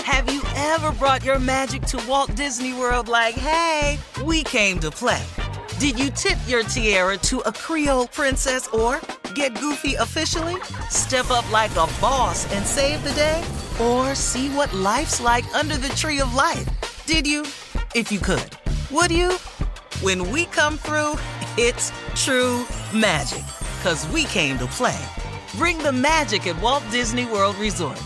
Have you ever brought your magic to Walt Disney World like, hey, we came to play? Did you tip your tiara to a Creole princess or get goofy officially? Step up like a boss and save the day? Or see what life's like under the tree of life? Did you? If you could. Would you? When we come through, it's true magic. 'Cause we came to play. Bring the magic at Walt Disney World Resort.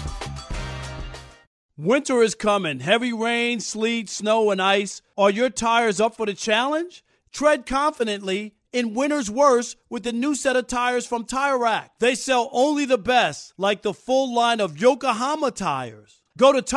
Winter is coming. Heavy rain, sleet, snow, and ice. Are your tires up for the challenge? Tread confidently in winter's worst with the new set of tires from Tire Rack. They sell only the best, like the full line of Yokohama tires. Go to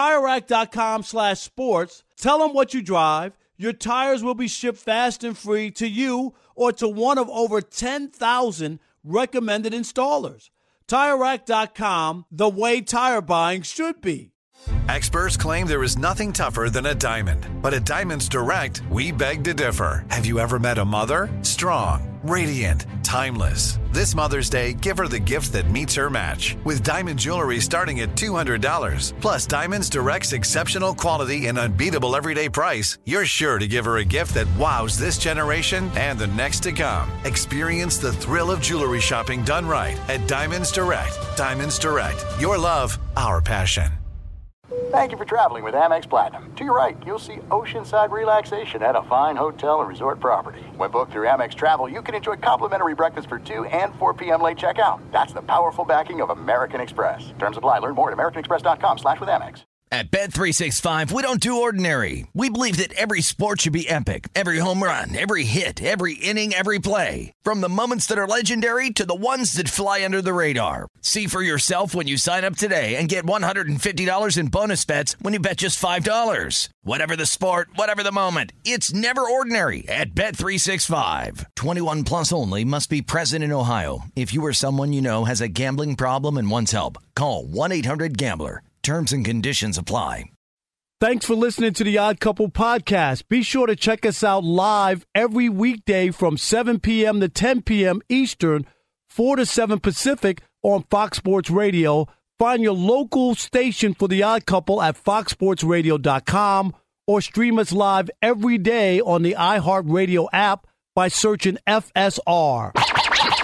TireRack.com/sports. Tell them what you drive. Your tires will be shipped fast and free to you or to one of over 10,000 recommended installers. TireRack.com, the way tire buying should be. Experts claim there is nothing tougher than a diamond. But at Diamonds Direct, we beg to differ. Have you ever met a mother? Strong, radiant, timeless. This Mother's Day, give her the gift that meets her match. With diamond jewelry starting at $200. Plus Diamonds Direct's exceptional quality and unbeatable everyday price, you're sure to give her a gift that wows this generation and the next to come. Experience the thrill of jewelry shopping done right at Diamonds Direct. Diamonds Direct. Your love, our passion. Thank you for traveling with Amex Platinum. To your right, you'll see oceanside relaxation at a fine hotel and resort property. When booked through Amex Travel, you can enjoy complimentary breakfast for 2 and 4 p.m. late checkout. That's the powerful backing of American Express. Terms apply. Learn more at americanexpress.com/withAmex. At Bet365, we don't do ordinary. We believe that every sport should be epic. Every home run, every hit, every inning, every play. From the moments that are legendary to the ones that fly under the radar. See for yourself when you sign up today and get $150 in bonus bets when you bet just $5. Whatever the sport, whatever the moment, it's never ordinary at Bet365. 21 plus only. Must be present in Ohio. If you or someone you know has a gambling problem and wants help, call 1-800-GAMBLER. Terms and conditions apply. Thanks for listening to the Odd Couple podcast. Be sure to check us out live every weekday from 7 p.m. to 10 p.m. Eastern, 4 to 7 Pacific on Fox Sports Radio. Find your local station for the Odd Couple at foxsportsradio.com or stream us live every day on the iHeartRadio app by searching FSR. Now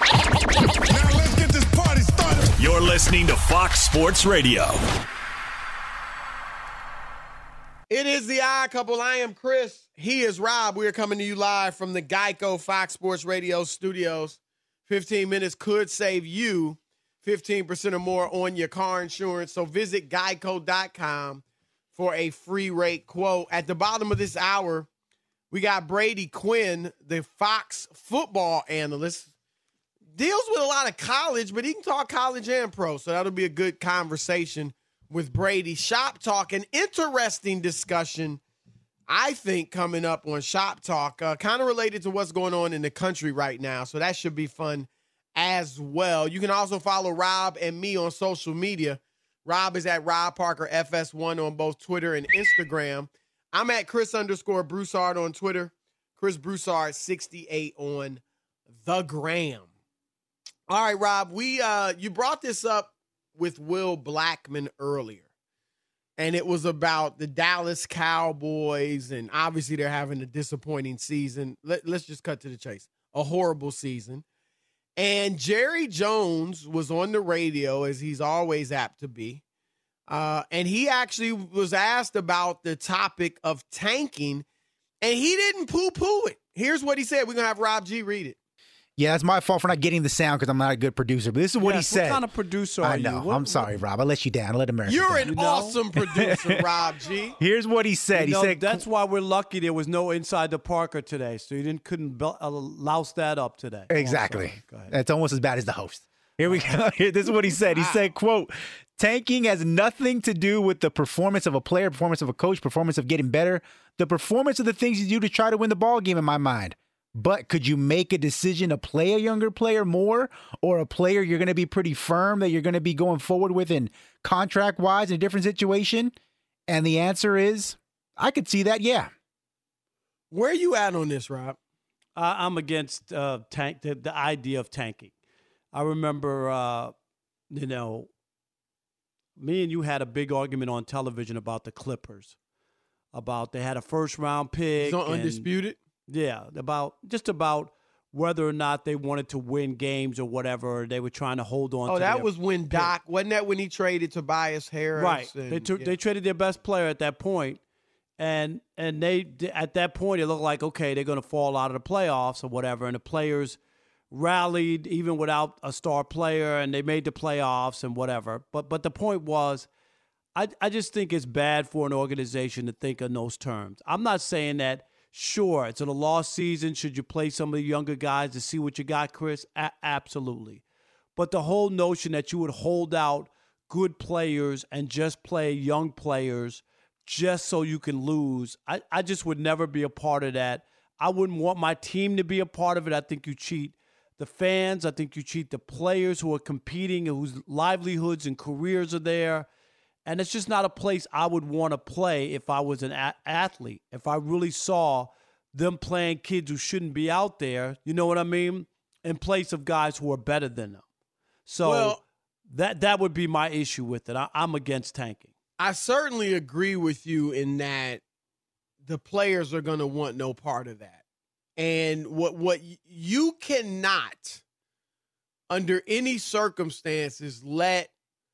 let's get this party started. You're listening to Fox Sports Radio. It is the Odd Couple. I am Chris. He is Rob. We are coming to you live from the Geico Fox Sports Radio studios. 15 minutes could save you 15% or more on your car insurance. So visit geico.com for a free rate quote. At the bottom of this hour, we got Brady Quinn, the Fox football analyst. Deals with a lot of college, but he can talk college and pro. So that'll be a good conversation with Brady. Shop Talk, an interesting discussion, I think, coming up on Shop Talk, kind of related to what's going on in the country right now. So that should be fun as well. You can also follow Rob and me on social media. Rob is at Rob Parker FS1 on both Twitter and Instagram. I'm at Chris_Broussard on Twitter. Chris Broussard 68 on the gram. All right, Rob, you brought this up with Will Blackman earlier, and it was about the Dallas Cowboys, and obviously they're having a disappointing season. Let's just cut to the chase. A horrible season. And Jerry Jones was on the radio, as he's always apt to be, and he actually was asked about the topic of tanking, and he didn't poo-poo it. Here's what he said. We're going to have Rob G. read it. Yeah, that's my fault for not getting the sound because I'm not a good producer. But this is what he said. What kind of producer are you? I know. I'm sorry, Rob. I let you down. I let America You're down. an awesome producer, Rob G. Here's what he said. He said that's why we're lucky there was no Inside the Parker today, so you couldn't louse that up today. Exactly. Go ahead. That's almost as bad as the host. Here we go. This is what he said. He said, quote, tanking has nothing to do with the performance of a player, performance of a coach, performance of getting better, the performance of the things you do to try to win the ball game in my mind. But could you make a decision to play a younger player more, or a player you're going to be pretty firm that you're going to be going forward with in contract-wise in a different situation? And the answer is, I could see that, yeah. Where are you at on this, Rob? I'm against the idea of tanking. I remember, me and you had a big argument on television about the Clippers. About they had a first-round pick. It's undisputed? Yeah, about whether or not they wanted to win games or whatever. They were trying to hold on to that was when Doc – wasn't that when he traded Tobias Harris? Right. They traded their best player at that point. And they at that point, it looked like, okay, they're going to fall out of the playoffs or whatever. And the players rallied even without a star player, and they made the playoffs and whatever. But the point was, I just think it's bad for an organization to think in those terms. I'm not saying that, sure, it's in a lost season. Should you play some of the younger guys to see what you got, Chris? Absolutely. But the whole notion that you would hold out good players and just play young players just so you can lose, I just would never be a part of that. I wouldn't want my team to be a part of it. I think you cheat the fans. I think you cheat the players who are competing and whose livelihoods and careers are there. And it's just not a place I would want to play if I was an athlete. If I really saw them playing kids who shouldn't be out there, you know what I mean, in place of guys who are better than them. So that would be my issue with it. I'm against tanking. I certainly agree with you in that the players are going to want no part of that. And what you cannot, under any circumstances, let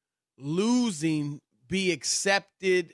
losing be accepted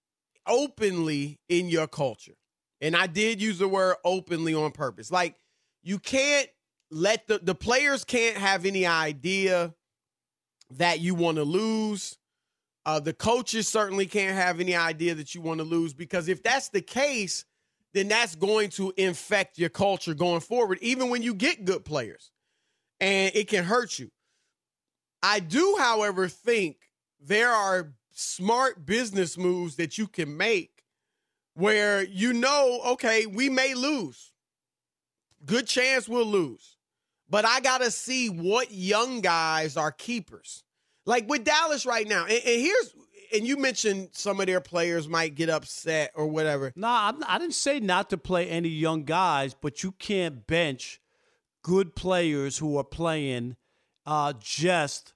openly in your culture. And I did use the word openly on purpose. Like, you can't let the players can't have any idea that you want to lose. The coaches certainly can't have any idea that you want to lose, because if that's the case, then that's going to infect your culture going forward, even when you get good players, and it can hurt you. I do, however, think there are smart business moves that you can make where okay, we may lose. Good chance we'll lose. But I got to see what young guys are keepers. Like with Dallas right now, and you mentioned some of their players might get upset or whatever. No, I didn't say not to play any young guys, but you can't bench good players who are playing just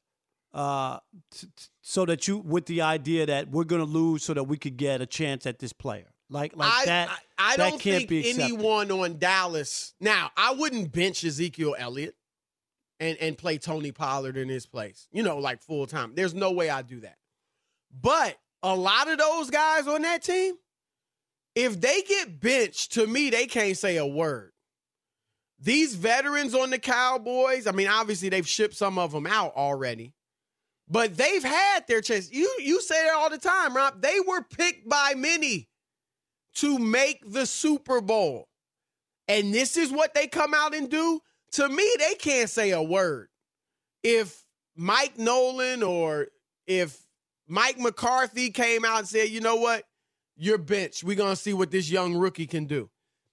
so that you, with the idea that we're going to lose so that we could get a chance at this player. Like that. I that don't can't think be accepted. anyone on Dallas. Now, I wouldn't bench Ezekiel Elliott and play Tony Pollard in his place, like full time. There's no way I'd do that. But a lot of those guys on that team, if they get benched, to me, they can't say a word. These veterans on the Cowboys, I mean, obviously they've shipped some of them out already, but they've had their chance. You say that all the time, Rob. They were picked by many to make the Super Bowl. And this is what they come out and do. To me, they can't say a word. If Mike Nolan or if Mike McCarthy came out and said, you know what, you're benched. We're going to see what this young rookie can do.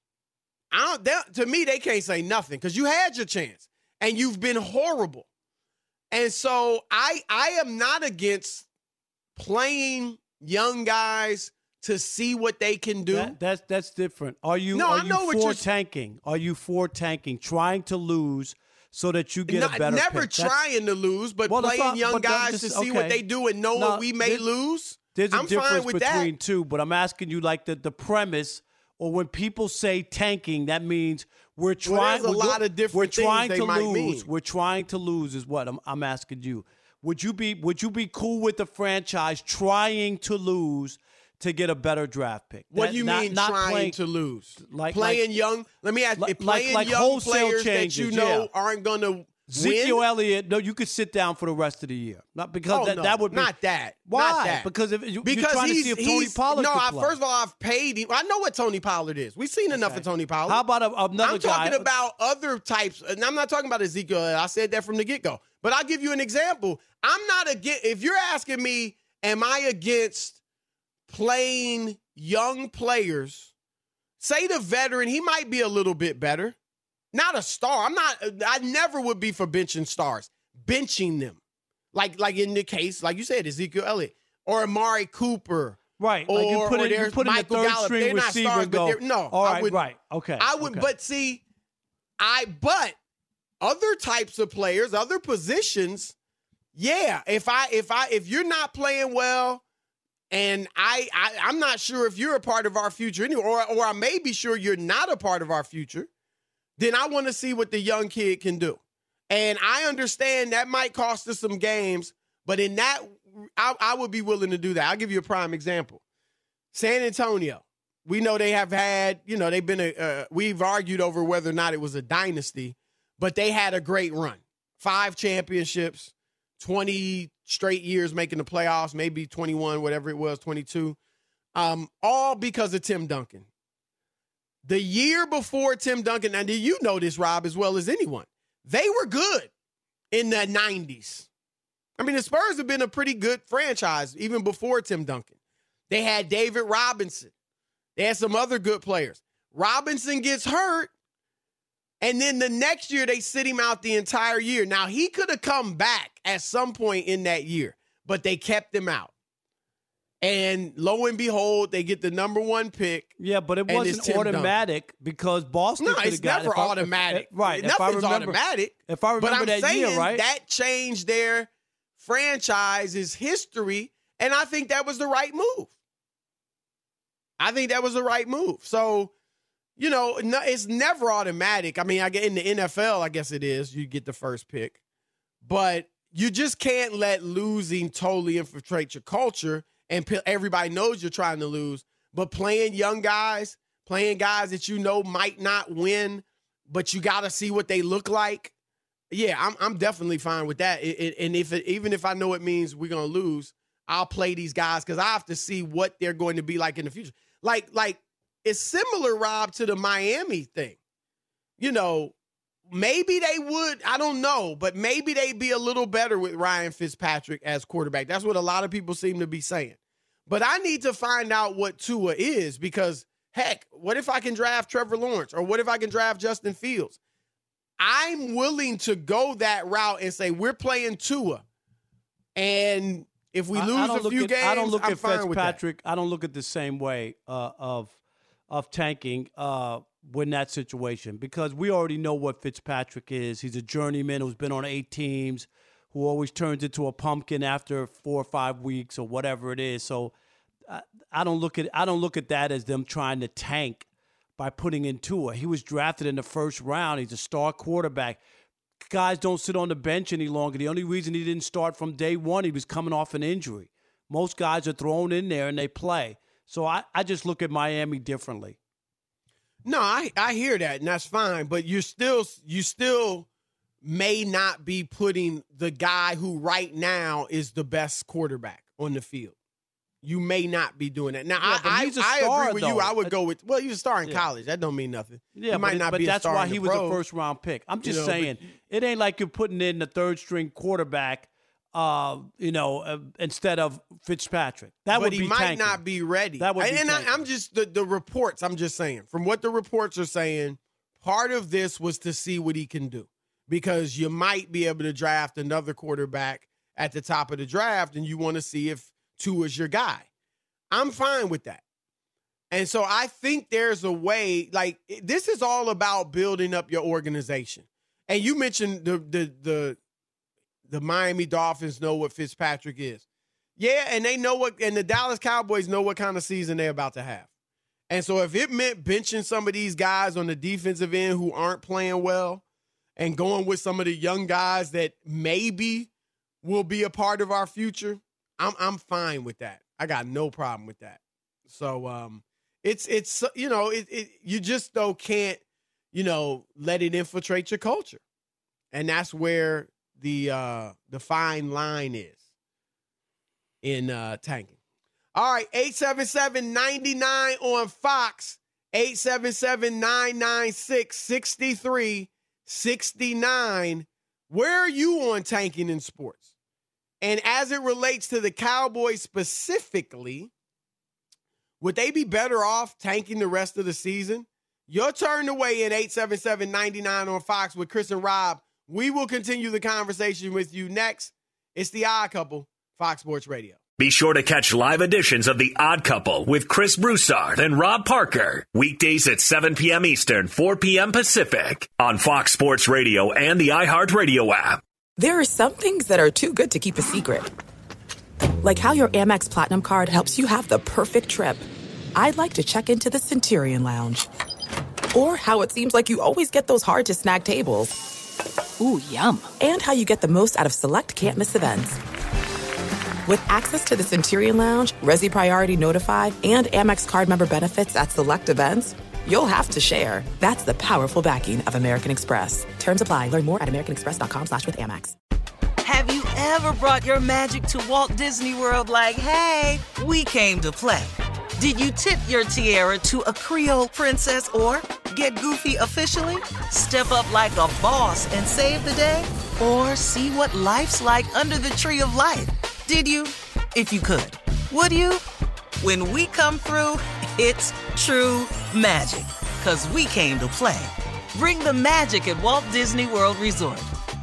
To me, they can't say nothing because you had your chance and you've been horrible. And so I am not against playing young guys to see what they can do. That's different. Are you for tanking? Are you for tanking, trying to lose so that you get a better never pick? Trying to lose, but playing young guys to see what they do and knowing we may lose. There's a difference between that. two, but I'm asking you like the premise, or when people say tanking, that means we're trying. There's a lot of different things they might mean. We're trying to lose is what I'm asking you. Would you be cool with the franchise trying to lose to get a better draft pick? What do you mean trying to lose? Playing young? Let me ask you. Playing young players changes, that you aren't going to Ezekiel win? Elliott, no, you could sit down for the rest of the year. Not because that would be not that. Why? Not that. Because you're trying to see if Tony Pollard could play. First of all, I've paid him. I know what Tony Pollard is. We've seen enough of Tony Pollard. How about another guy? I'm talking about other types, and I'm not talking about Ezekiel. I said that from the get-go. But I'll give you an example. I'm not against. If you're asking me, am I against playing young players? Say the veteran, he might be a little bit better. Not a star. I never would be for benching stars. Benching them. Like in the case, like you said, Ezekiel Elliott or Amari Cooper. Right. Or, like you put in Michael the third Gallup. string They're not receiver stars, and go, but no. All right, I wouldn't. right. Okay. I would, but see, but other types of players, other positions, yeah, if you're not playing well, and I'm not sure if you're a part of our future anyway, or I may be sure you're not a part of our future, then I want to see what the young kid can do. And I understand that might cost us some games, but in that, I would be willing to do that. I'll give you a prime example. San Antonio. We know they have had, they've been we've argued over whether or not it was a dynasty, but they had a great run. 5 championships, 20 straight years making the playoffs, maybe 21, whatever it was, 22, all because of Tim Duncan. The year before Tim Duncan, and you know this, Rob, as well as anyone, they were good in the 90s. I mean, the Spurs have been a pretty good franchise even before Tim Duncan. They had David Robinson. They had some other good players. Robinson gets hurt, and then the next year they sit him out the entire year. Now, he could have come back at some point in that year, but they kept him out. And lo and behold, they get the number 1 pick. Yeah, but it wasn't automatic because Boston could have got it. No, it's never automatic. Right. Nothing's automatic. If I remember that year, right? That changed their franchise's history, and I think that was the right move. So, it's never automatic. I mean, in the NFL, I guess it is. You get the first pick. But you just can't let losing totally infiltrate your culture, and everybody knows you're trying to lose. But playing young guys, playing guys that might not win, but you got to see what they look like. Yeah, I'm definitely fine with that. And even if I know it means we're going to lose, I'll play these guys because I have to see what they're going to be like in the future. Like it's similar, Rob, to the Miami thing. Maybe they would, I don't know, but maybe they'd be a little better with Ryan Fitzpatrick as quarterback. That's what a lot of people seem to be saying. But I need to find out what Tua is because, heck, what if I can draft Trevor Lawrence or what if I can draft Justin Fields? I'm willing to go that route and say we're playing Tua. And if we lose a few games, I don't look I'm at fine with Fitzpatrick. I don't look at the same way of tanking in that situation because we already know what Fitzpatrick is. He's a journeyman who's been on 8 teams, who always turns into a pumpkin after 4 or 5 weeks or whatever it is. So I don't look at that as them trying to tank by putting in Tua. He was drafted in the first round. He's a star quarterback. Guys don't sit on the bench any longer. The only reason he didn't start from day one, he was coming off an injury. Most guys are thrown in there and they play. So I just look at Miami differently. No, I hear that, and that's fine. But you still may not be putting the guy who right now is the best quarterback on the field. You may not be doing that. Now, yeah, I agree with you. I would go with, he's a star in college. That don't mean nothing. Yeah, he might not be a star that's why in the he was pros. a first-round pick. I'm just saying, it ain't like you're putting in the third-string quarterback, instead of Fitzpatrick. But he might not be ready. That would be tanking. I'm just, the reports, I'm just saying, from what the reports are saying, part of this was to see what he can do. Because you might be able to draft another quarterback at the top of the draft, and you want to see if Tua's your guy. I'm fine with that. And so I think there's a way, like, this is all about building up your organization. And you mentioned the Miami Dolphins know what Fitzpatrick is. Yeah, and they know and the Dallas Cowboys know what kind of season they're about to have. And so if it meant benching some of these guys on the defensive end who aren't playing well and going with some of the young guys that maybe will be a part of our future, I'm fine with that. I got no problem with that. So it's you just though can't let it infiltrate your culture, and that's where the fine line is in tanking. All right, 877-99 on Fox, 877-996-6369. Where are you on tanking in sports? And as it relates to the Cowboys specifically, would they be better off tanking the rest of the season? Your turn to weigh in, 877-99 on Fox with Chris and Rob. We will continue the conversation with you next. It's The Odd Couple, Fox Sports Radio. Be sure to catch live editions of The Odd Couple with Chris Broussard and Rob Parker. Weekdays at 7 p.m. Eastern, 4 p.m. Pacific on Fox Sports Radio and the iHeartRadio app. There are some things that are too good to keep a secret. Like how your Amex Platinum card helps you have the perfect trip. I'd like to check into the Centurion Lounge. Or how it seems like you always get those hard-to-snag tables. Ooh, yum. And how you get the most out of select can't-miss events. With access to the Centurion Lounge, Resi Priority Notified, and Amex card member benefits at select events, you'll have to share. That's the powerful backing of American Express. Terms apply. Learn more at americanexpress.com/withAmex. Have you ever brought your magic to Walt Disney World like, hey, we came to play? Did you tip your tiara to a Creole princess or get goofy officially? Step up like a boss and save the day? Or see what life's like under the tree of life? Did you? If you could. Would you? When we come through, it's true magic. 'Cause we came to play. Bring the magic at Walt Disney World Resort.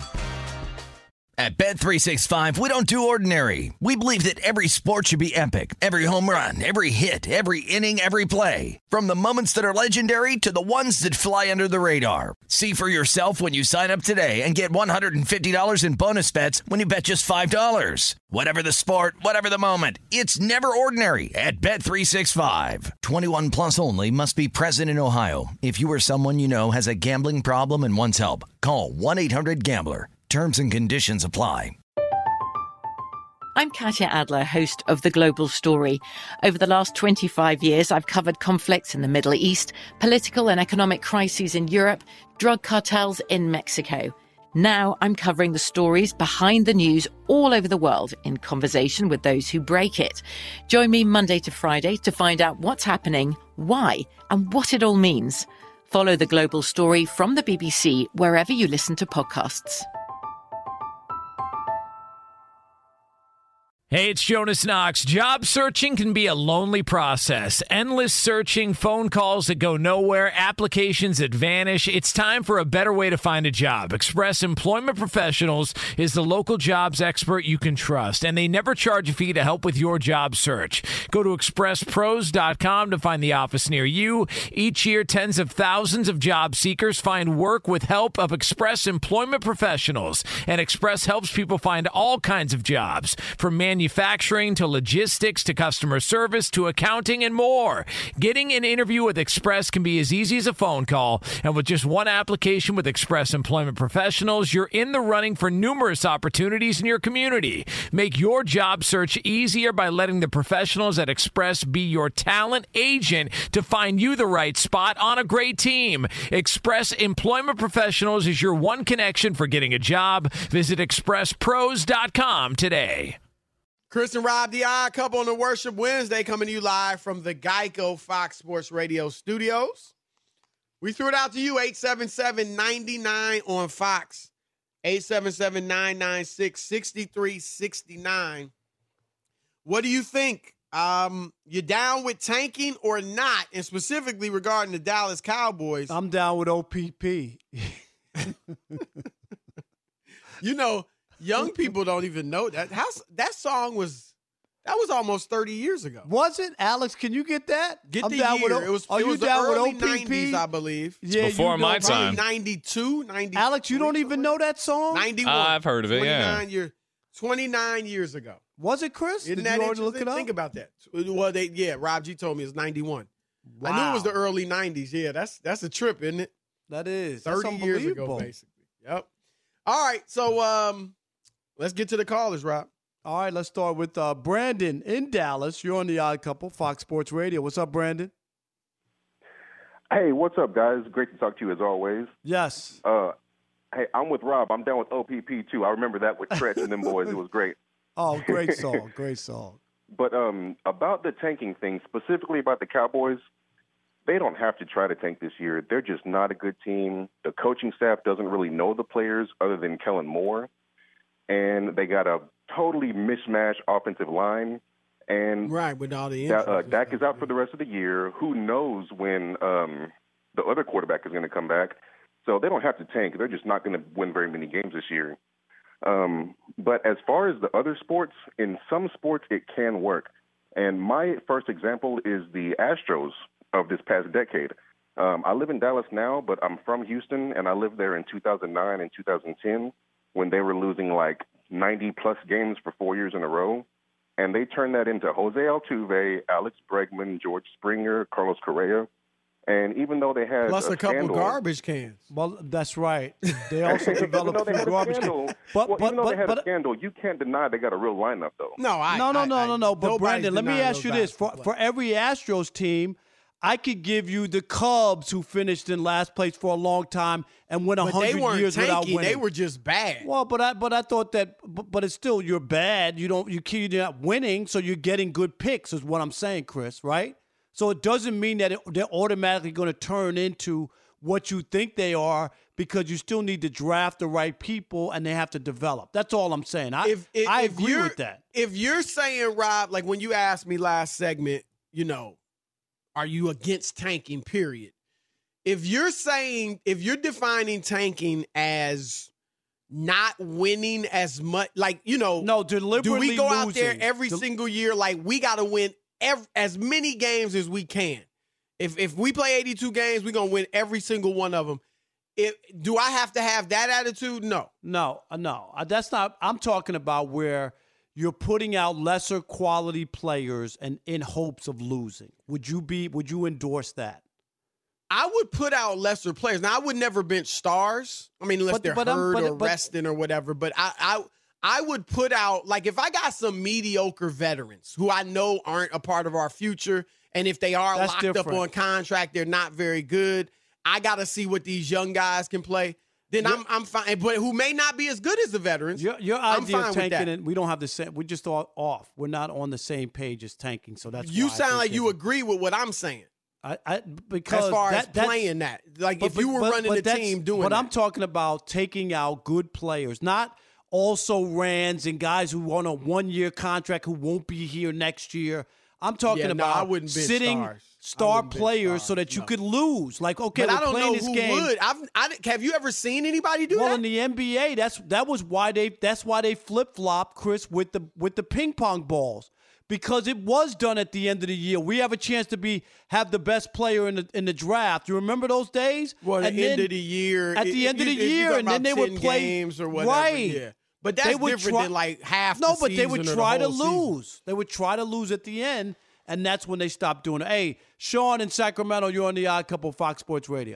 At Bet365, we don't do ordinary. We believe that every sport should be epic. Every home run, every hit, every inning, every play. From the moments that are legendary to the ones that fly under the radar. See for yourself when you sign up today and get $150 in bonus bets when you bet just $5. Whatever the sport, whatever the moment, it's never ordinary at Bet365. 21 plus only. Must be present in Ohio. If you or someone you know has a gambling problem and wants help, call 1-800-GAMBLER. Terms and conditions apply. I'm Katya Adler, host of The Global Story. Over the last 25 years, I've covered conflicts in the Middle East, political and economic crises in Europe, drug cartels in Mexico. Now I'm covering the stories behind the news all over the world in conversation with those who break it. Join me Monday to Friday to find out what's happening, why, and what it all means. Follow The Global Story from the BBC wherever you listen to podcasts. Hey, it's Jonas Knox. Job searching can be a lonely process. Endless searching, phone calls that go nowhere, applications that vanish. It's time for a better way to find a job. Express Employment Professionals is the local jobs expert you can trust, and they never charge a fee to help with your job search. Go to expresspros.com to find the office near you. Each year, tens of thousands of job seekers find work with help of Express Employment Professionals, and Express helps people find all kinds of jobs, from manufacturing to logistics to customer service to accounting and more. Getting an interview with Express can be as easy as a phone call, and with just one application with Express Employment Professionals, you're in the running for numerous opportunities in your community. Make your job search easier by letting the professionals at Express be your talent agent to find you the right spot on a great team. Express Employment Professionals is your one connection for getting a job. Visit expresspros.com today. Chris and Rob, the Odd Couple on the Worship Wednesday, coming to you live from the Geico Fox Sports Radio studios. We threw it out to you, 877-99 on Fox, 877-996-6369. What do you think? You down with tanking or not? And specifically regarding the Dallas Cowboys. I'm down with OPP. You know, young people don't even know that. That song was almost 30 years ago. Was it? Alex, can you get that? Get the year. It was the early 90s, I believe. Yeah, before my time. 92, 93. Alex, you don't even know that song? 91. I've heard of it, 29 years ago. Was it, Chris? Isn't Did that you already look it up? Think about that. Well, Rob G told me it's 91. Wow. I knew it was the early 90s. Yeah, that's a trip, isn't it? That is. 30 years ago, basically. Yep. All right, so let's get to the callers, Rob. All right, let's start with Brandon in Dallas. You're on the Odd Couple, Fox Sports Radio. What's up, Brandon? Hey, what's up, guys? Great to talk to you as always. Yes. Hey, I'm with Rob. I'm down with OPP, too. I remember that with Tretch and them boys. It was great. Oh, great song. Great song. But about the tanking thing, specifically about the Cowboys, they don't have to try to tank this year. They're just not a good team. The coaching staff doesn't really know the players other than Kellen Moore. And they got a totally mismatched offensive line. And right, with all the injuries. Dak is out for the rest of the year. Who knows when the other quarterback is going to come back. So they don't have to tank. They're just not going to win very many games this year. But as far as the other sports, in some sports it can work. And my first example is the Astros of this past decade. I live in Dallas now, but I'm from Houston, and I lived there in 2009 and 2010. when they were losing like 90-plus games for 4 years in a row. And they turned that into Jose Altuve, Alex Bregman, George Springer, Carlos Correa. And even though they had plus a couple scandal, garbage cans. Well, that's right. They also developed a few garbage cans. Even though they had a scandal, you can't deny they got a real lineup, though. No. But Brandon, let me ask you this: for every Astros team, I could give you the Cubs, who finished in last place for a long time and went 100 years without winning. They were just bad. Well, but I thought that, but it's still, you're bad. You're not winning, so you're getting good picks, is what I'm saying, Chris. Right? So it doesn't mean that they're automatically going to turn into what you think they are, because you still need to draft the right people and they have to develop. That's all I'm saying. I agree with that. If you're saying, Rob, like when you asked me last segment, are you against tanking, period? If you're defining tanking as not winning as much, no, deliberately do we go out losing there every single year like we got to win as many games as we can? If we play 82 games, we're going to win every single one of them. Do I have to have that attitude? No. That's not. I'm talking about where you're putting out lesser quality players and in hopes of losing. Would you endorse that? I would put out lesser players. Now, I would never bench stars. I mean, unless they're hurt or resting or whatever. But I would put out, like, if I got some mediocre veterans who I know aren't a part of our future, and if they are locked up on contract, they're not very good, I got to see what these young guys can play. Then I'm fine. But who may not be as good as the veterans. Your idea of tanking, and we don't have the same. We're just all off. We're not on the same page as tanking. So that's you sound like you agree with what I'm saying. Because as far as playing that, like if you were running the team doing. But I'm talking about taking out good players, not also rans and guys who on a 1-year contract who won't be here next year. I'm talking about sitting star players so that you could lose. Like, okay, we're playing this game. Would. Have you ever seen anybody do that? Well, in the NBA, that's why they flip-flop, Chris, with the ping pong balls. Because it was done at the end of the year. We have a chance to have the best player in the draft. You remember those days? Well, at the end of the year. At the end of the year, and then they would play games or whatever. Right. Yeah. But that's different than like half the season. No, but they would try to lose. They would try to lose at the end, and that's when they stopped doing it. Hey, Sean in Sacramento, you're on the Odd Couple Fox Sports Radio.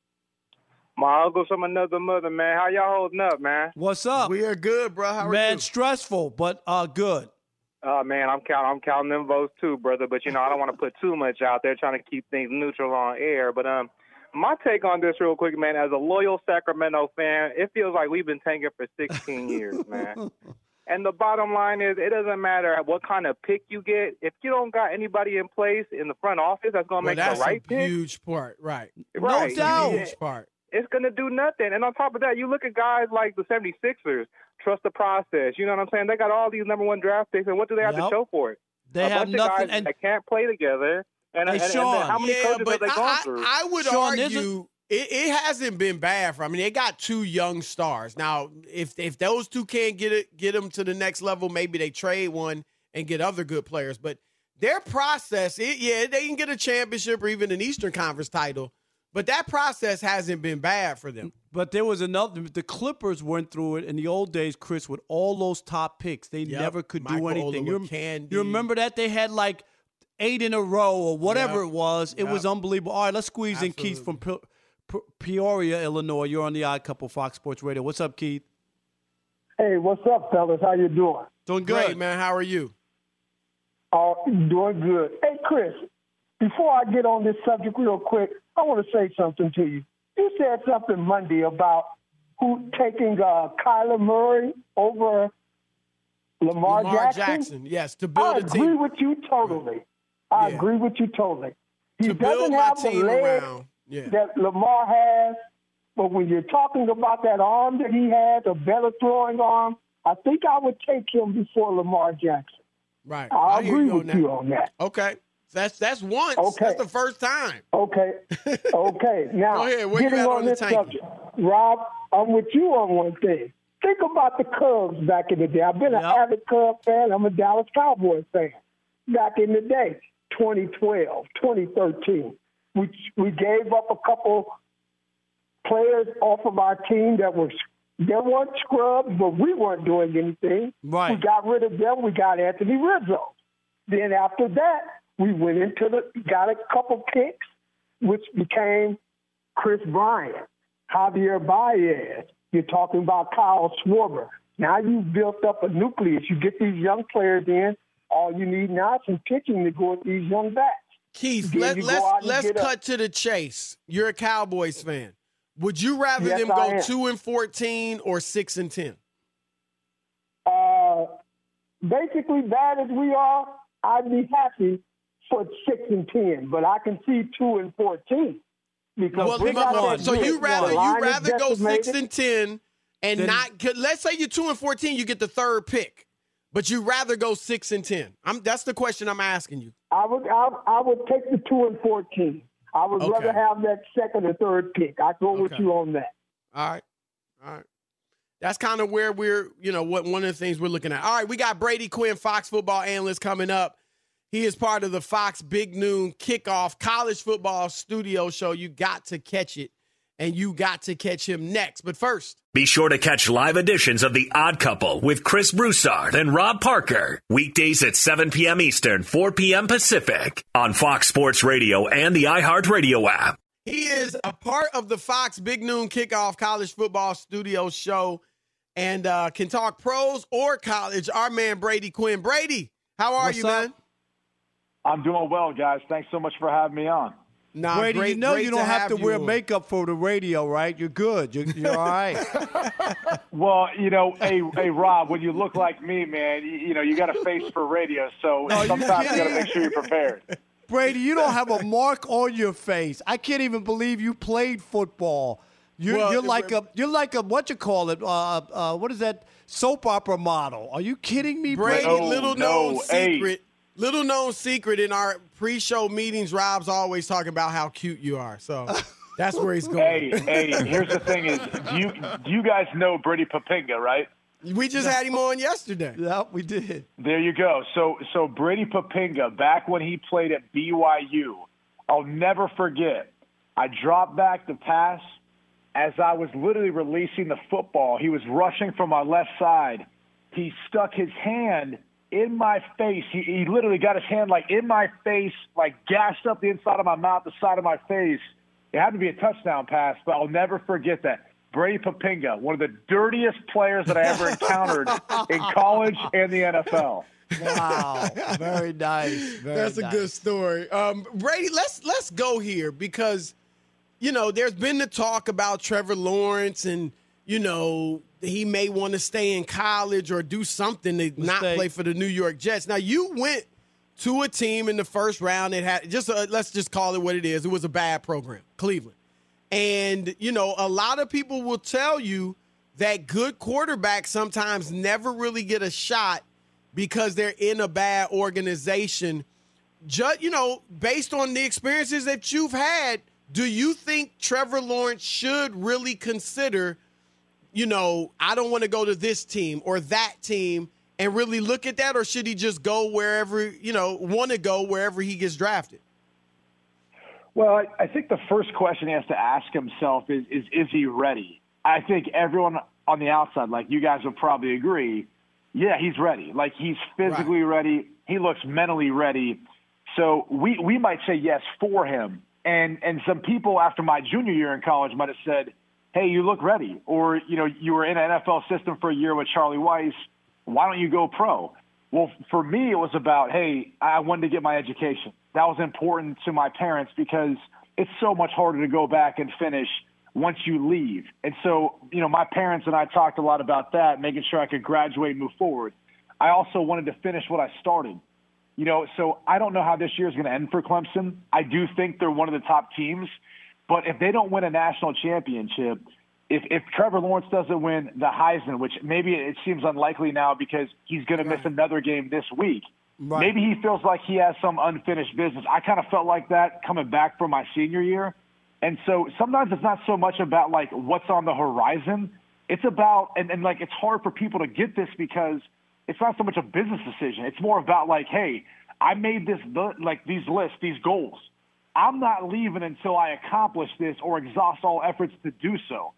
My uncle's from another mother, man. How y'all holding up, man? What's up? We are good, bro. How are you? Man, stressful, but good. Man, I'm counting them votes too, brother. But, I don't want to put too much out there, trying to keep things neutral on air. But my take on this real quick, man, as a loyal Sacramento fan, it feels like we've been tanking for 16 years, man. And the bottom line is, it doesn't matter what kind of pick you get. If you don't got anybody in place in the front office that's going to make the right pick. That's a huge part, right. No doubt. Huge part. It's going to do nothing. And on top of that, you look at guys like the 76ers, trust the process. You know what I'm saying? They got all these number 1 draft picks, and what do they have to show for it? They have nothing. And they can't play together. And, and how many coaches have they gone through? I would argue it hasn't been bad for. I mean, they got 2 young stars. Now, if those 2 can't get them to the next level, maybe they trade one and get other good players. But their process, they can get a championship or even an Eastern Conference title. But that process hasn't been bad for them. But there was the Clippers went through it in the old days, Chris, with all those top picks. They never could do anything. You remember that? They had like 8 in a row or whatever it was. It was unbelievable. All right, let's squeeze in Keith from Peoria, Illinois. You're on the Odd Couple Fox Sports Radio. What's up, Keith? Hey, what's up, fellas? How you doing? Doing good. Great, man. How are you? Doing good. Hey, Chris, before I get on this subject real quick, I want to say something to you. You said something Monday about taking Kyler Murray over Lamar Jackson. Yes, to build a team. I agree with you totally. I agree with you totally. He doesn't have the leg that Lamar has, but when you're talking about that arm that he has, a better throwing arm, I think I would take him before Lamar Jackson. Right. I agree with you on that. Okay. That's once. Okay. That's the first time. Okay. Now, go ahead. Where getting you at on this subject, Rob, I'm with you on one thing. Think about the Cubs back in the day. I've been an avid Cubs fan. I'm a Dallas Cowboys fan. Back in the day, 2012, 2013, we gave up a couple players off of our team that were They weren't scrubs, but we weren't doing anything. Right. We got rid of them. We got Anthony Rizzo. Then after that, we went got a couple picks, which became Chris Bryant, Javier Baez. You're talking about Kyle Schwarber. Now you've built up a nucleus. You get these young players in. All you need now is some pitching to go with these young bats. Keith, let's cut to the chase. You're a Cowboys fan. Would you rather them go 2-14 or 6-10? Basically, bad as we are, I'd be happy for 6-10, but I can see 2-14 because so you rather go 6-10 and not. Let's say you're 2-14, you get the third pick, but you rather go 6-10. That's the question I'm asking you. I would take the 2-14. I would rather have that second or third pick. I go with you on that. All right. That's kind of where we're, one of the things we're looking at. All right, we got Brady Quinn, Fox football analyst, coming up. He is part of the Fox Big Noon Kickoff college football studio show. You got to catch it, and you got to catch him next. But first, be sure to catch live editions of The Odd Couple with Chris Broussard and Rob Parker. Weekdays at 7 p.m. Eastern, 4 p.m. Pacific on Fox Sports Radio and the iHeartRadio app. He is a part of the Fox Big Noon Kickoff college football studio show and can talk pros or college. Our man, Brady Quinn. Brady, how are you, man? I'm doing well, guys. Thanks so much for having me on. Nah, Brady, great, you know you don't have to wear on. makeup for the radio, right? You're good. You're all right. Well, hey, Rob, when you look like me, man, you got a face for radio, so sometimes you got to make sure you're prepared. Brady, you don't have a mark on your face. I can't even believe you played football. You're like a what you call it? What is that soap opera model? Are you kidding me, Brady? Little known secret in our pre-show meetings, Rob's always talking about how cute you are. So that's where he's going. Hey, here's the thing is, do you guys know Brady Papinga, right? We just had him on yesterday. Yeah, we did. There you go. So Brady Papinga, back when he played at BYU, I'll never forget, I dropped back the pass. As I was literally releasing the football, he was rushing from my left side. He stuck his hand in my face. He literally got his hand in my face, gashed up the inside of my mouth, the side of my face. It had to be a touchdown pass, but I'll never forget that. Brady Papinga, one of the dirtiest players that I ever encountered in college and the NFL. Wow, very nice. That's a good story. Brady, let's go here because there's been the talk about Trevor Lawrence and he may want to stay in college or do something to not play for the New York Jets. Now, you went to a team in the first round that had let's just call it what it is. It was a bad program, Cleveland. And, a lot of people will tell you that good quarterbacks sometimes never really get a shot because they're in a bad organization. Based on the experiences that you've had, do you think Trevor Lawrence should really consider I don't want to go to this team or that team and really look at that, or should he just go wherever, want to go wherever he gets drafted? Well, I think the first question he has to ask himself is he ready? I think everyone on the outside, like you guys would probably agree, yeah, he's ready. He's physically ready. He looks mentally ready. So we might say yes for him. And some people after my junior year in college might have said, hey, you look ready. Or, you were in an NFL system for a year with Charlie Weiss. Why don't you go pro? Well, for me, it was about, hey, I wanted to get my education. That was important to my parents because it's so much harder to go back and finish once you leave. And so, my parents and I talked a lot about that, making sure I could graduate and move forward. I also wanted to finish what I started. So I don't know how this year is going to end for Clemson. I do think they're one of the top teams. But if they don't win a national championship, if Trevor Lawrence doesn't win the Heisman, which maybe it seems unlikely now because he's going to miss another game this week, maybe he feels like he has some unfinished business. I kind of felt like that coming back from my senior year. And so sometimes it's not so much about what's on the horizon. It's about, and it's hard for people to get this because it's not so much a business decision. It's more about hey, I made these lists, these goals. I'm not leaving until I accomplish this or exhaust all efforts to do so.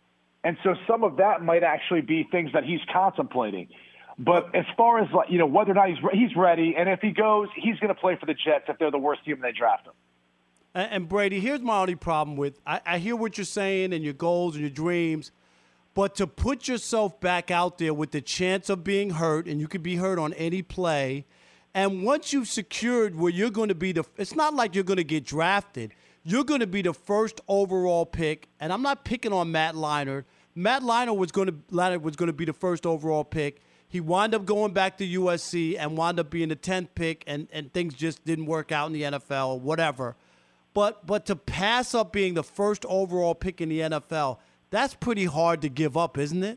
And so some of that might actually be things that he's contemplating. But as far as, whether or not he's ready, and if he goes, he's going to play for the Jets if they're the worst team and they draft him. And Brady, here's my only problem with I hear what you're saying and your goals and your dreams, but to put yourself back out there with the chance of being hurt, and you could be hurt on any play, and once you've secured where you're going to be it's not like you're going to get drafted. You're going to be the first overall pick, and I'm not picking on Matt Leinart. Matt Leinart was going to be the first overall pick. He wound up going back to USC and wound up being the 10th pick, and things just didn't work out in the NFL or whatever. But to pass up being the first overall pick in the NFL, that's pretty hard to give up, isn't it?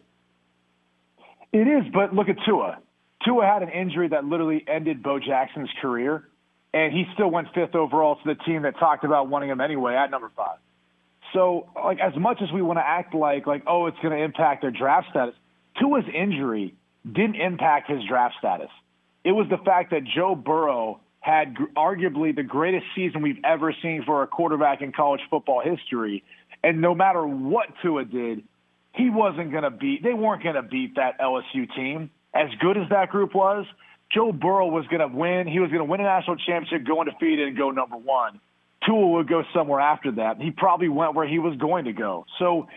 It is, but look at Tua. Tua had an injury that literally ended Bo Jackson's career, and he still went 5th overall to the team that talked about wanting him anyway at number 5. So, as much as we want to act like, oh, it's going to impact their draft status, Tua's injury didn't impact his draft status. It was the fact that Joe Burrow had arguably the greatest season we've ever seen for a quarterback in college football history. And no matter what Tua did, they weren't going to beat that LSU team. As good as that group was, Joe Burrow was going to win. He was going to win a national championship, go undefeated, and go number 1. Tua would go somewhere after that. He probably went where he was going to go. So,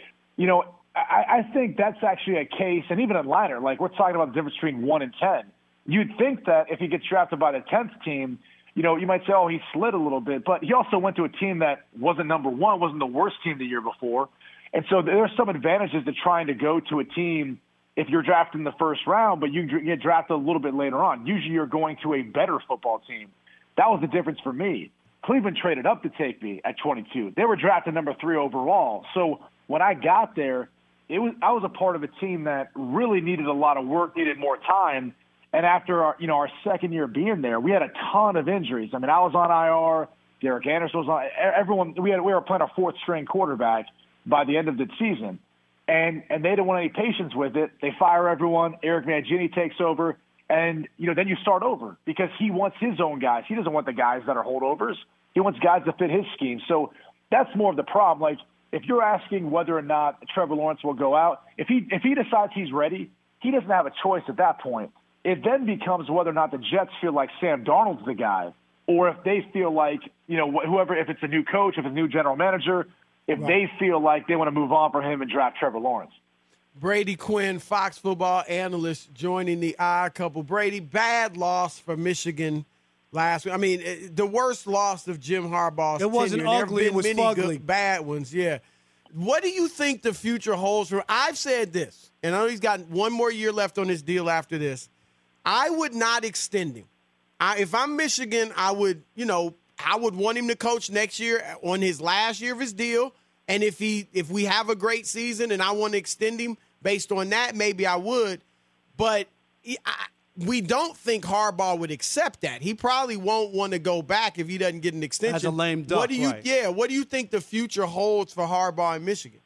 I think that's actually a case, and even at Leinart, we're talking about the difference between 1 and 10. You'd think that if he gets drafted by the 10th team, you might say, oh, he slid a little bit. But he also went to a team that wasn't number 1, wasn't the worst team the year before. And so there's some advantages to trying to go to a team if you're drafted in the first round, but you get drafted a little bit later on. Usually you're going to a better football team. That was the difference for me. Cleveland traded up to take me at 22. They were drafted number 3 overall. So when I got there, I was a part of a team that really needed a lot of work, needed more time. And after our second year being there, we had a ton of injuries. I mean, I was on IR. Derek Anderson was on. Everyone. We were playing our 4th string quarterback by the end of the season, and they didn't want any patience with it. They fire everyone. Eric Mangini takes over, and then you start over because he wants his own guys. He doesn't want the guys that are holdovers. He wants guys to fit his scheme. So that's more of the problem. If you're asking whether or not Trevor Lawrence will go out, if he decides he's ready, he doesn't have a choice at that point. It then becomes whether or not the Jets feel like Sam Darnold's the guy, or if they feel like, whoever, if it's a new coach, if it's a new general manager, if they feel like they want to move on for him and draft Trevor Lawrence. Brady Quinn, Fox football analyst, joining the Odd Couple. Brady, bad loss for Michigan last week. I mean, the worst loss of Jim Harbaugh's It wasn't tenure. ugly, it was many fugly. good, bad ones, yeah. What do you think the future holds for him? I've said this, and I know he's got one more year left on his deal after this. I would not extend him. If I'm Michigan, I would want him to coach next year on his last year of his deal. And if we have a great season and I want to extend him based on that, maybe I would. But we don't think Harbaugh would accept that. He probably won't want to go back if he doesn't get an extension. As a lame duck, what do you? right. Yeah. What do you think the future holds for Harbaugh in Michigan?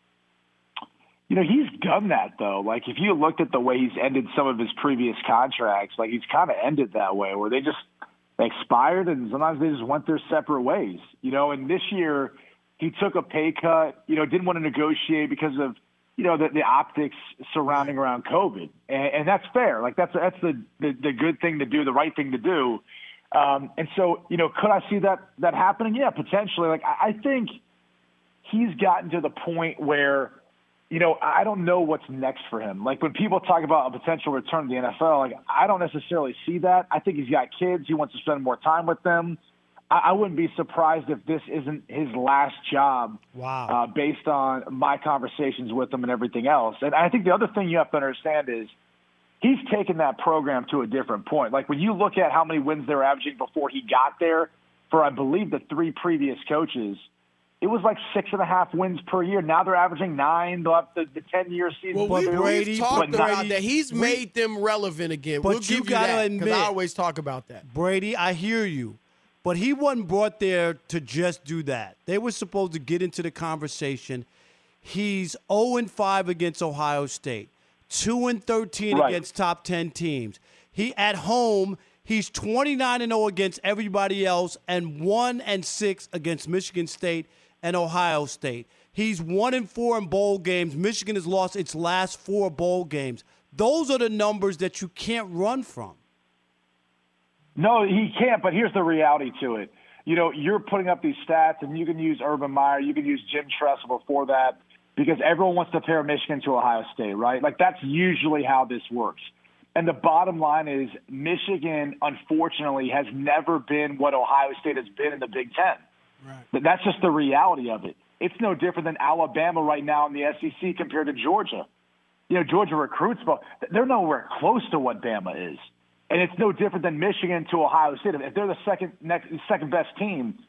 He's done that, though. If you looked at the way he's ended some of his previous contracts, he's kind of ended that way, where they expired and sometimes they just went their separate ways. And this year he took a pay cut, didn't want to negotiate because of, the optics surrounding around COVID. And that's fair. That's the good thing to do, the right thing to do. And so, could I see that happening? Yeah, potentially. I think he's gotten to the point where, I don't know what's next for him. When people talk about a potential return to the NFL, I don't necessarily see that. I think he's got kids. He wants to spend more time with them. I wouldn't be surprised if this isn't his last job. Wow. Based on my conversations with him and everything else. And I think the other thing you have to understand is he's taken that program to a different point. When you look at how many wins they were averaging before he got there, for I believe the 3 previous coaches, it was 6.5 wins per year. Now they're averaging 9. They'll have the 10-year season. Well, we've talked about that. He's made them relevant again. But we'll give you gotta that, because I always talk about that. Brady, I hear you. But he wasn't brought there to just do that. They were supposed to get into the conversation. He's 0-5 against Ohio State, 2-13 against top 10 teams. He at home, he's 29-0 against everybody else, and 1-6 against Michigan State and Ohio State. He's 1-4 in bowl games. Michigan has lost its last 4 bowl games. Those are the numbers that you can't run from. No, he can't, but here's the reality to it. You know, you're putting up these stats, and you can use Urban Meyer, you can use Jim Tressel before that, because everyone wants to pair Michigan to Ohio State, right? Like, that's usually how this works. And the bottom line is Michigan, unfortunately, has never been what Ohio State has been in the Big Ten. Right. But that's just the reality of it. It's no different than Alabama right now in the SEC compared to Georgia. You know, Georgia recruits, but they're nowhere close to what Bama is. And it's no different than Michigan to Ohio State. If they're the second best team,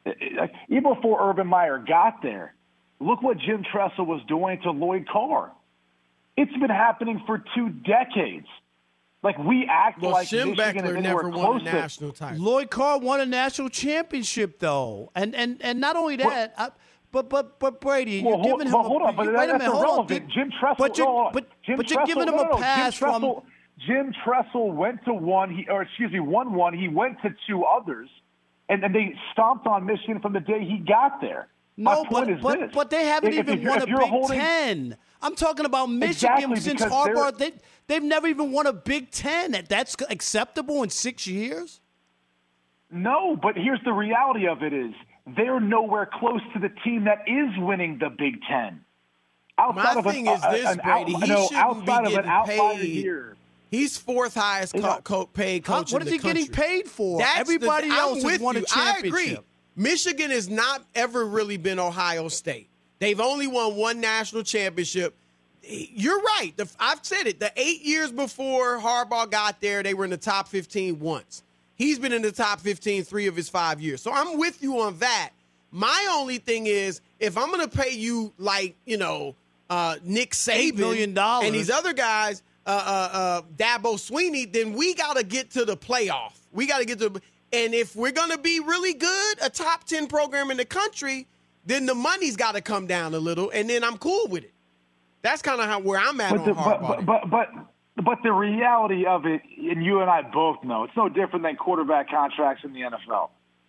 even before Urban Meyer got there, look what Jim Tressel was doing to Lloyd Carr. It's been happening for 2 decades. Like, we act like Jim Michigan Beckler is never anywhere won close a national title. Lloyd Carr won a national championship, though, and not only that, but Brady, you're giving him hold on, but wait a minute, hold on. Jim Tressel, but you're giving him a pass from. Jim Tressel went to won one. He went to 2 others, and they stomped on Michigan from the day he got there. No, but they haven't even won a Big Ten. I'm talking about Michigan since Harbaugh. They've never even won a Big Ten. That's acceptable in 6 years? No, but here's the reality of it is they're nowhere close to the team that is winning the Big Ten. My thing is this, Brady. He shouldn't be getting paid. He's 4th highest paid coach What in is the he country. getting paid for? Everybody else has won a championship. I agree. Michigan has not ever really been Ohio State. They've only won 1 national championship. You're right. I've said it. The 8 years before Harbaugh got there, they were in the top 15 once. He's been in the top 15 3 of his 5 years. So I'm with you on that. My only thing is, if I'm going to pay you like, Nick Saban $8 million and these other guys, Dabo Sweeney, then we got to get to the playoff. We got to get to and if we're going to be really good, a top 10 program in the country, then the money's got to come down a little, and then I'm cool with it. That's kind of where I'm at on Harbaugh. But the reality of it, and you and I both know, it's no different than quarterback contracts in the NFL.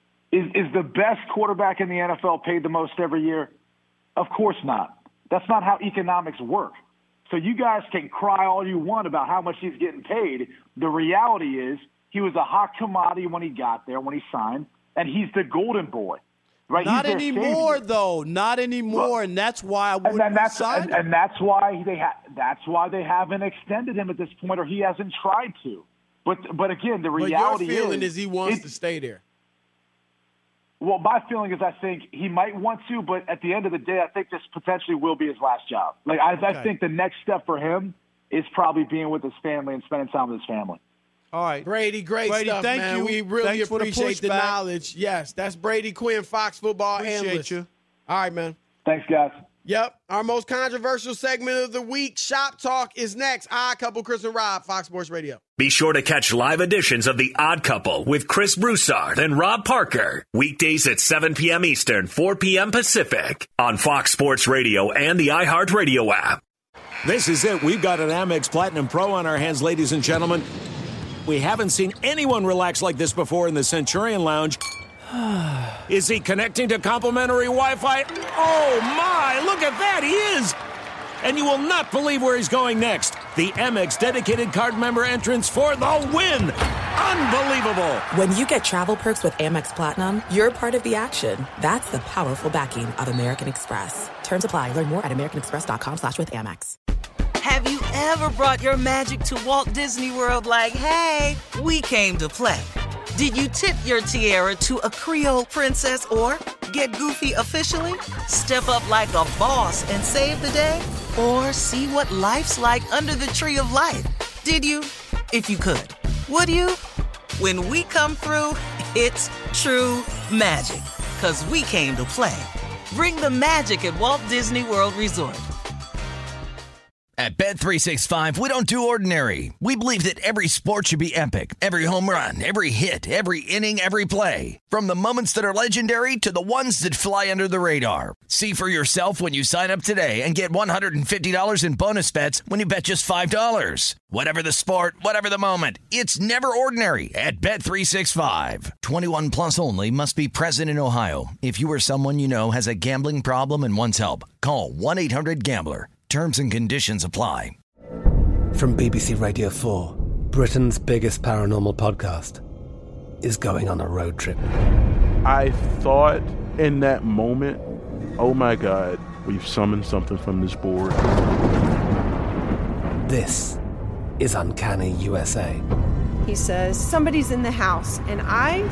Is the best quarterback in the NFL paid the most every year? Of course not. That's not how economics work. So you guys can cry all you want about how much he's getting paid. The reality is he was a hot commodity when he got there, when he signed, and he's the golden boy. Right? Not anymore, though. Not anymore, well, and that's why I wouldn't sign him. And that's why they haven't extended him at this point, or he hasn't tried to. But again, the reality your feeling is he wants to stay there. Well, my feeling is I think he might want to, but at the end of the day, I think this potentially will be his last job. Like I think the next step for him is probably being with his family and spending time with his family. All right. Brady, great stuff, thank man. you. We really Thanks appreciate the knowledge. Yes, that's Brady Quinn, Fox Football Analyst. You. All right, man. Thanks, guys. Yep. Our most controversial segment of the week, Shop Talk, is next. Odd Couple, Chris and Rob, Fox Sports Radio. Be sure to catch live editions of The Odd Couple with Chris Broussard and Rob Parker. Weekdays at 7 p.m. Eastern, 4 p.m. Pacific on Fox Sports Radio and the iHeartRadio app. This is it. We've got an Amex Platinum Pro on our hands, ladies and gentlemen. We haven't seen anyone relax like this before in the Centurion Lounge. Is he connecting to complimentary Wi-Fi? Oh, my! Look at that! He is! And you will not believe where he's going next. The Amex dedicated card member entrance for the win! Unbelievable! When you get travel perks with Amex Platinum, you're part of the action. That's the powerful backing of American Express. Terms apply. Learn more at americanexpress.com/withAmex. Have you ever brought your magic to Walt Disney World like, hey, we came to play? Did you tip your tiara to a Creole princess or get goofy officially? Step up like a boss and save the day? Or see what life's like under the tree of life? Did you? If you could. Would you? When we come through, it's true magic. 'Cause we came to play. Bring the magic at Walt Disney World Resort. At Bet365, we don't do ordinary. We believe that every sport should be epic. Every home run, every hit, every inning, every play. From the moments that are legendary to the ones that fly under the radar. See for yourself when you sign up today and get $150 in bonus bets when you bet just $5. Whatever the sport, whatever the moment, it's never ordinary at Bet365. 21 plus only. Must be present in Ohio. If you or someone you know has a gambling problem and wants help, call 1-800-GAMBLER. Terms and conditions apply. From BBC Radio 4, Britain's biggest paranormal podcast is going on a road trip. I thought in that moment, oh my God, we've summoned something from this board. This is Uncanny USA. He says, somebody's in the house, and I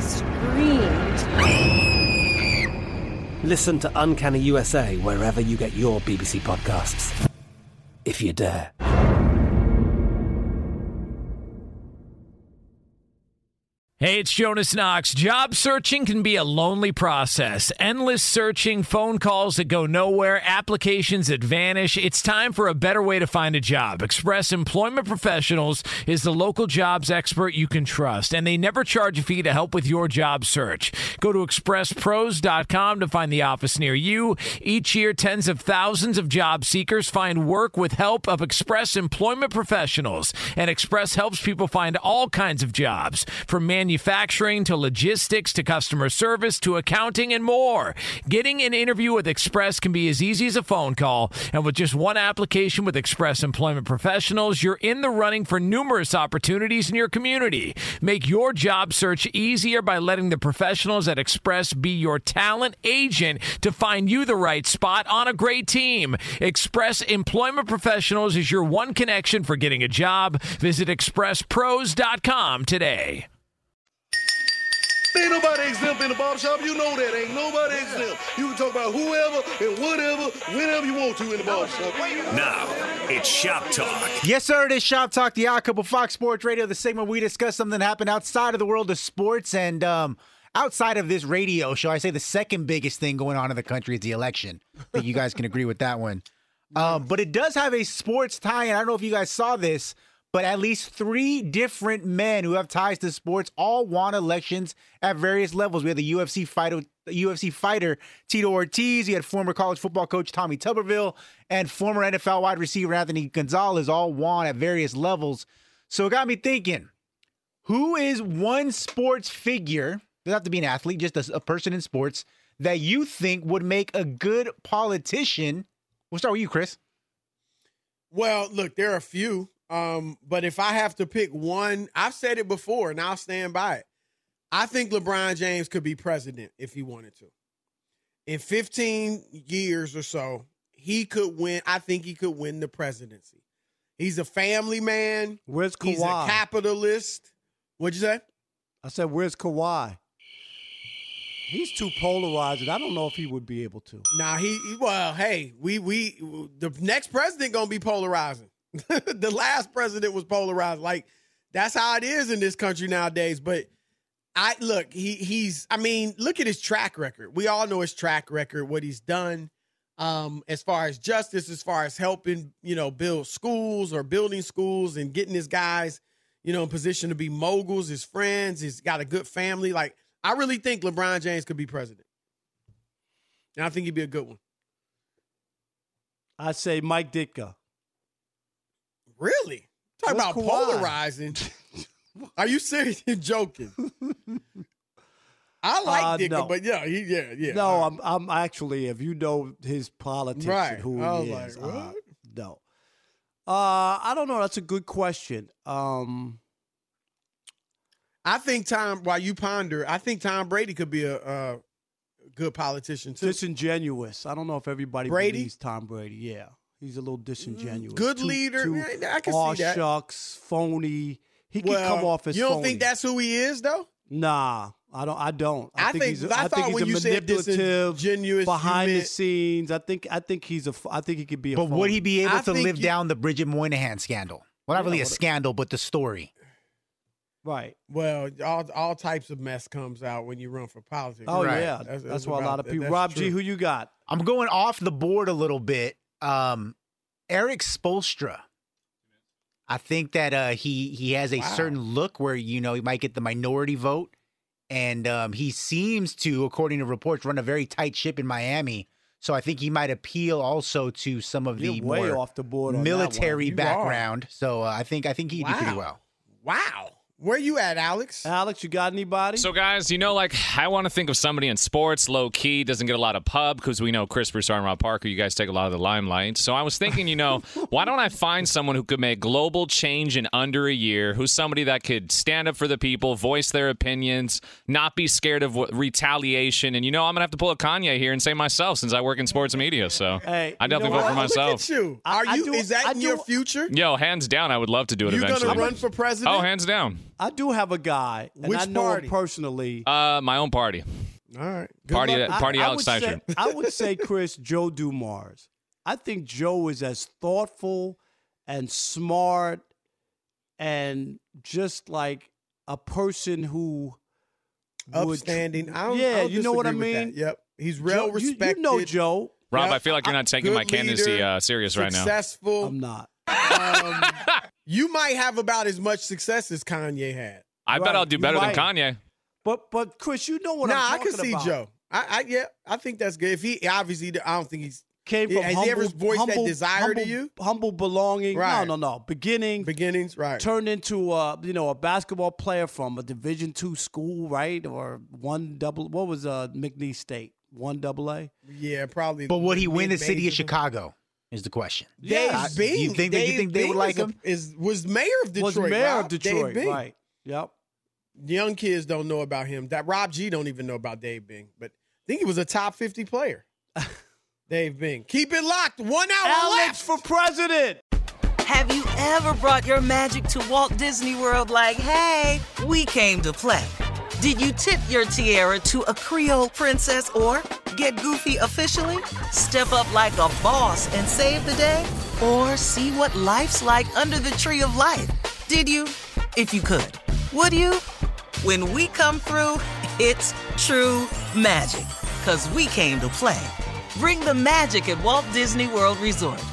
screamed. Listen to Uncanny USA wherever you get your BBC podcasts, if you dare. Hey, it's Jonas Knox. Job searching can be a lonely process. Endless searching, phone calls that go nowhere, applications that vanish. It's time for a better way to find a job. Express Employment Professionals is the local jobs expert you can trust, and they never charge a fee to help with your job search. Go to expresspros.com to find the office near you. Each year, tens of thousands of job seekers find work with help of Express Employment Professionals, and Express helps people find all kinds of jobs, from manufacturing to logistics to customer service to accounting and more. Getting an interview with Express can be as easy as a phone call, and with just one application with Express Employment Professionals, you're in the running for numerous opportunities in your community. Make your job search easier by letting the professionals at Express be your talent agent to find you the right spot on a great team. Express Employment Professionals is your one connection for getting a job. Visit expresspros.com today. Ain't nobody exempt in the barbershop. You know that. Ain't nobody exempt. You can talk about whoever and whatever, whenever you want to in the barbershop. Now, it's Shop Talk. Yes, sir. It is Shop Talk, the Odd Couple Fox Sports Radio, the segment where we discuss something that happened outside of the world of sports. And outside of this radio show, I say the second biggest thing going on in the country is the election. I think you guys can agree with that one. But it does have a sports tie-in. I don't know if you guys saw this, but at least 3 different men who have ties to sports all won elections at various levels. We had the UFC fighter Tito Ortiz. He had former college football coach Tommy Tuberville and former NFL wide receiver Anthony Gonzalez all won at various levels. So it got me thinking, who is one sports figure, doesn't have to be an athlete, just a person in sports, that you think would make a good politician? We'll start with you, Chris. Well, look, there are a few. But if I have to pick one, I've said it before and I'll stand by it. I think LeBron James could be president if he wanted to. In 15 years or so, he could win. I think he could win the presidency. He's a family man. Where's Kawhi? He's a capitalist. What'd you say? I said, where's Kawhi? He's too polarized. I don't know if he would be able to. Nah, well, hey, the next president gonna be polarizing. The last president was polarized. Like, that's how it is in this country nowadays. But look at his track record. We all know his track record, what he's done as far as justice, as far as helping, build schools or building schools and getting his guys, in position to be moguls, his friends. He's got a good family. Like, I really think LeBron James could be president. And I think he'd be a good one. I'd say Mike Ditka. Really? Talk about polarizing. Are you serious? You're joking. I like Ditka, no. But yeah. No, I'm actually, if you know his politics and who he is, like, what? No. I don't know. That's a good question. I think while you ponder, I think Tom Brady could be a good politician too. Disingenuous. I don't know if everybody believes Tom Brady. Yeah. He's a little disingenuous. Good leader. I can see that. Shucks, phony. He can come off as phony. You don't think that's who he is, though? Nah, I don't. I think he's a manipulative, genuine, behind the scenes. I think he could be a phony. But would he be able to live down the Bridget Moynihan scandal? Well, not really a scandal, but the story. Right. Well, all types of mess comes out when you run for politics. Oh, right. yeah. That's why a lot of people. Rob G, who you got? I'm going off the board a little bit. And Eric Spoelstra. I think that he has a certain look where, he might get the minority vote. And he seems to, according to reports, run a very tight ship in Miami. So I think he might appeal also to some of the way more off the board on military that one. background. So I think he'd do pretty well. Wow. Where you at, Alex? Alex, you got anybody? So, guys, I want to think of somebody in sports, low-key, doesn't get a lot of pub, because we know Chris Broussard and Rob Parker, you guys take a lot of the limelight. So I was thinking, why don't I find someone who could make global change in under a year, who's somebody that could stand up for the people, voice their opinions, not be scared of retaliation. And, I'm going to have to pull a Kanye here and say myself, since I work in sports media. So I definitely vote for myself. Look at you. Is that in your future? Yo, hands down, I would love to do it eventually. You going to run for president? Oh, hands down. I do have a guy, and Which I know party? him personally. My own party. All right. Party Alex Teicher. I would say, Chris, Joe Dumars. I think Joe is as thoughtful and smart and just like a person who upstanding. Would, I don't you know what I disagree with mean? that. Yep. He's well respected. You know Joe. Rob, Yep. I feel like you're not taking my candidacy serious right now. Successful. I'm not. You might have about as much success as Kanye had. I bet I'll do better than Kanye. But Chris, you know what I'm talking about. I can see Joe. I think that's good. If he obviously, I don't think he's came from has humble, he ever voiced that desire humble, to you? Humble belonging. Right. No. Beginnings, right. Turned into a basketball player from a Division II school, right? Or what was McNeese State? 1AA? Yeah, probably. But would he win the city of Chicago? Is the question. Dave Bing. You think they would like him? Was mayor of Detroit. Was mayor Rob. of Detroit, Dave Bing. right. Yep. Young kids don't know about him. That Rob G don't even know about Dave Bing. But I think he was a top 50 player. Dave Bing. Keep it locked. 1 hour Alex left. for president. Have you ever brought your magic to Walt Disney World like, hey, we came to play? Did you tip your tiara to a Creole princess or get goofy officially? Step up like a boss and save the day? Or see what life's like under the tree of life? Did you? If you could. Would you? When we come through, it's true magic. 'Cause we came to play. Bring the magic at Walt Disney World Resort.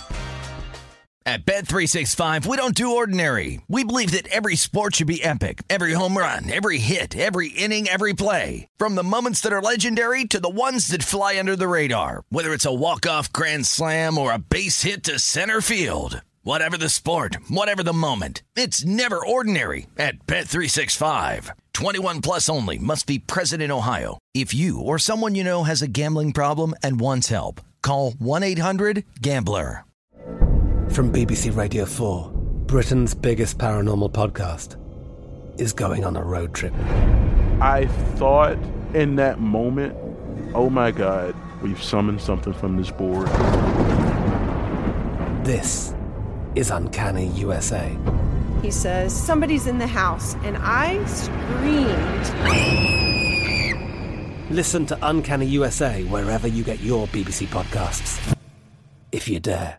At Bet365, we don't do ordinary. We believe that every sport should be epic. Every home run, every hit, every inning, every play. From the moments that are legendary to the ones that fly under the radar. Whether it's a walk-off grand slam or a base hit to center field. Whatever the sport, whatever the moment. It's never ordinary at Bet365. 21 plus only. Must be present in Ohio. If you or someone you know has a gambling problem and wants help, call 1-800-GAMBLER. From BBC Radio 4, Britain's biggest paranormal podcast is going on a road trip. I thought in that moment, oh my God, we've summoned something from this board. This is Uncanny USA. He says, somebody's in the house, and I screamed. Listen to Uncanny USA wherever you get your BBC podcasts, if you dare.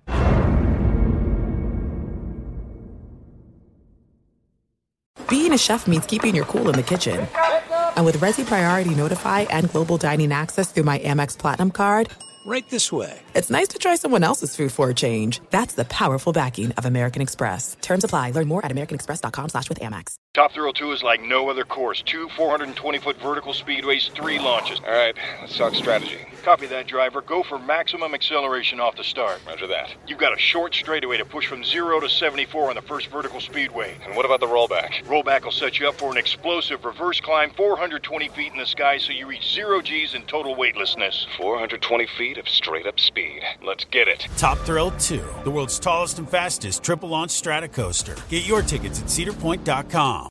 Being a chef means keeping your cool in the kitchen. And with Resi Priority Notify and Global Dining Access through my Amex Platinum card, Right this way. it's nice to try someone else's food for a change. That's the powerful backing of American Express. Terms apply. Learn more at americanexpress.com/withAmex. Top Thrill 2 is like no other course. 2 420-foot vertical speedways, 3 launches. All right, let's talk strategy. Copy that, driver. Go for maximum acceleration off the start. Roger that. You've got a short straightaway to push from 0 to 74 on the first vertical speedway. And what about the rollback? Rollback will set you up for an explosive reverse climb 420 feet in the sky so you reach 0 G's in total weightlessness. 420 feet of straight-up speed. Let's get it. Top Thrill 2, the world's tallest and fastest triple-launch strata coaster. Get your tickets at cedarpoint.com.